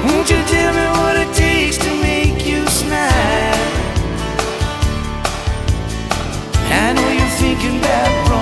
Won't you tell me what it takes to make you smile? I know you're thinking about